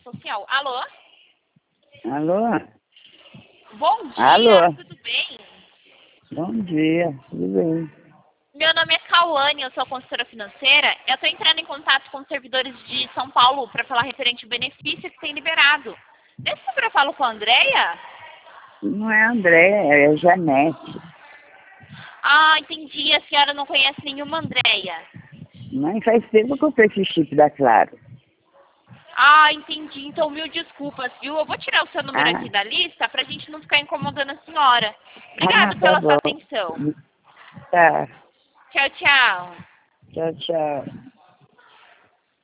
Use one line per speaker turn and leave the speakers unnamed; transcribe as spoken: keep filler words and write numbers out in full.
social. Alô?
Alô?
Bom dia,
Alô?
tudo bem?
Bom dia, tudo bem?
Meu nome é Cauane, eu sou consultora financeira. Eu estou entrando em contato com os servidores de São Paulo para falar referente ao benefício que tem liberado. Nesse número eu falo com a Andrea?
Não é André, é Janete.
Ah, entendi. A senhora não conhece nenhuma Andrea.
Mas faz tempo que eu comprei esse chip da Claro.
Ah, entendi. Então, mil desculpas, viu? Eu vou tirar o seu número
Ah,
aqui da lista para a gente não ficar incomodando a senhora.
ah,
Obrigada
tá
pela sua
bom.
atenção.
Tá,
Tchau, tchau.
tchau, tchau.